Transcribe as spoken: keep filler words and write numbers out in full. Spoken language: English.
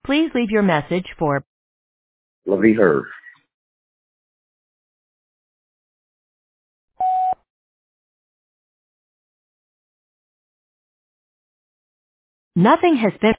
Please leave your message for Lovey Her. Nothing has been